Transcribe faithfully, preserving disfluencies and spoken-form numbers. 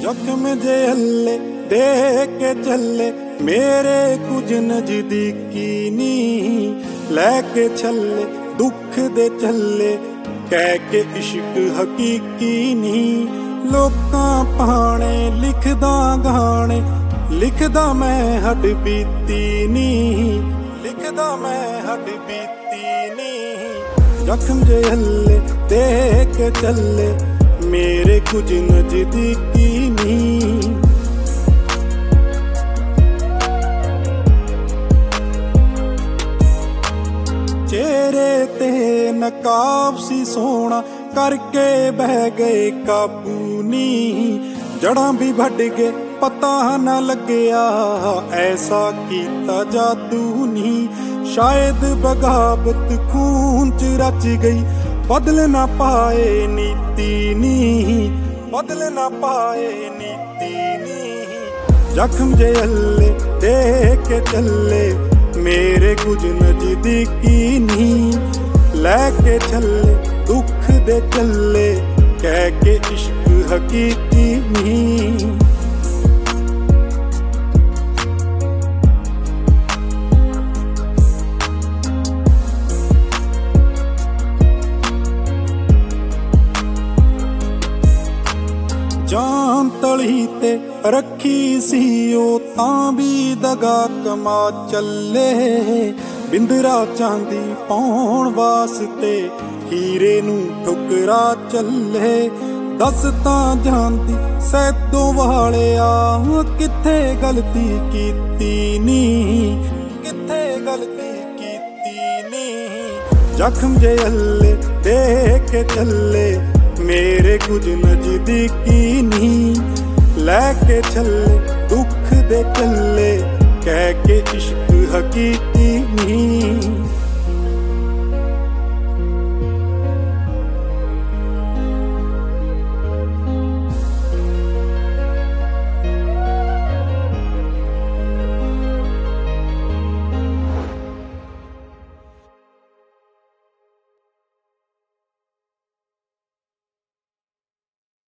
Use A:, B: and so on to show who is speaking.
A: ਜ਼ਖਮ ਜੇ ਹੱਲੇ ਦੇ ਕੇ ਚੱਲੇ ਮੇਰੇ ਕੁਝ ਨਜ਼ਦੀਕੀ ਨੀ, ਲੈ ਕੇ ਛੱਲੇ ਦੁੱਖ ਦੇ ਚੱਲੇ ਕਹਿ ਕੇ ਇਸ਼ਕ ਹਕੀਕੀ ਨੀ। ਲੋਕਾਂ ਪਾਣੇ ਲਿਖਦਾ ਗਾਣੇ, ਲਿਖਦਾ ਮੈਂ ਹੱਡ ਬੀਤੀ ਨੀ, ਲਿਖਦਾ ਮੈਂ ਹੱਡ ਬੀਤੀ ਨੀ। ਜ਼ਖਮ ਜੇ ਹੱਲੇ ਦੇ ਕੇ ਚੱਲੇ ਮੇਰੇ ਕੁਝ ਨਜ਼ਦੀਕੀ ਨੀ। ਚਿਹਰੇ ਤੇ ਨਕਾਬ ਸੀ ਸੋਹਣਾ, ਕਰਕੇ ਬਹਿ ਗਏ ਕਾਬੂ ਨੀ। ਜੜਾਂ ਵੀ ਵੱਢ ਗਏ ਪਤਾ ਨਾ ਲੱਗਿਆ, ਐਸਾ ਕੀਤਾ ਜਾਦੂ ਨੀ। ਸ਼ਾਇਦ ਬਗਾਵਤ ਖੂਨ ਚ ਰਚ ਗਈ, ਬਦਲ ਨਾ ਪਾਏ ਨੀਤੀ ਨੀ, ਬਦਲ ਨਾ ਪਾਏ ਨੀਤੀ ਨੀ। ਜ਼ਖਮ ਜੇ ਹੱਲੇ ਦੇ ਕੇ ਚੱਲੇ ਮੇਰੇ ਕੁਝ ਨਜ਼ਦੀਕੀ ਨੀ, ਲੈ ਕੇ ਛੱਲੇ ਦੁੱਖ ਦੇ ਚੱਲੇ ਕਹਿ ਕੇ ਇਸ਼ਕ ਹਕੀਕੀ ਨੀ। ਜਾਨ ਤਲੀ ਤੇ ਰੱਖੀ ਸੀ ਉਹ ਤਾਂ ਵੀ ਦਗਾ ਕਮਾ ਚੱਲੇ। ਬਿੰਦਰਾ ਚਾਂਦੀ ਪਾਉਣ ਵਾਸਤੇ ਹੀਰੇ ਨੂੰ ਠੁਕਰਾ ਚੱਲੇ। ਦੱਸ ਤਾਂ ਜਾਂਦੀ ਸੈਦੋਂ ਵਾਲਿਆ ਕਿੱਥੇ ਗਲਤੀ ਕੀਤੀ ਨੀ, ਕਿੱਥੇ ਗਲਤੀ ਕੀਤੀ ਨੀ। ਜ਼ਖਮ ਜੇ ਹੱਲੇ ਦੇ ਕੇ ਚੱਲੇ ਮੇਰੇ ਕੁਝ ਨਜ਼ਦੀਕੀ ਨੀ, ਲੈ ਕੇ ਛੱਲੇ ਦੁੱਖ ਦੇ ਚੱਲੇ ਕਹਿ ਕੇ ਇਸ਼ਕ ਹਕੀਕੀ ਨੀ।